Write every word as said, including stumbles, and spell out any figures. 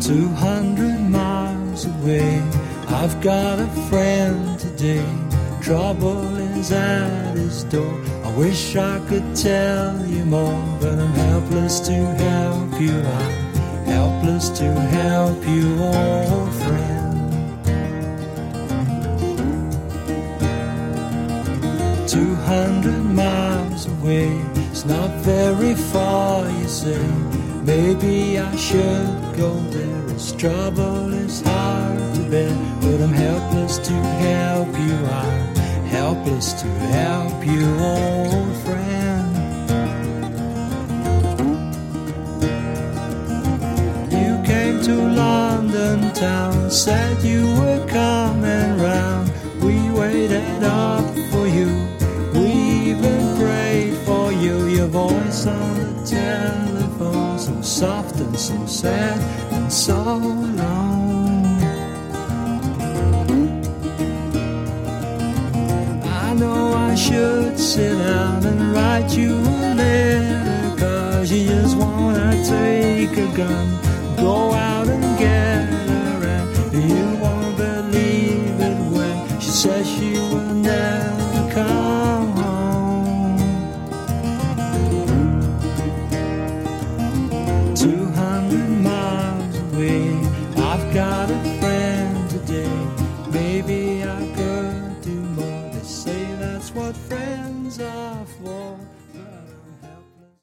Two hundred miles away, I've got a friend today. Trouble is at his door. I wish I could tell you more, but I'm helpless to help you. I'm helpless to help you, old friend. Two hundred miles away, it's not very far, you say. Maybe I should go there. This trouble is hard to bear, but I'm helpless to help you. I'm helpless to help you, old friend. You came to London town, said you were coming round. We waited up for you, we even prayed for you. Your voice on the telephone, so soft and so sad and so long. I know I should sit down and write you a letter, 'cause you just wanna take a gun, go out and get her, and you won't believe it when she says she will never come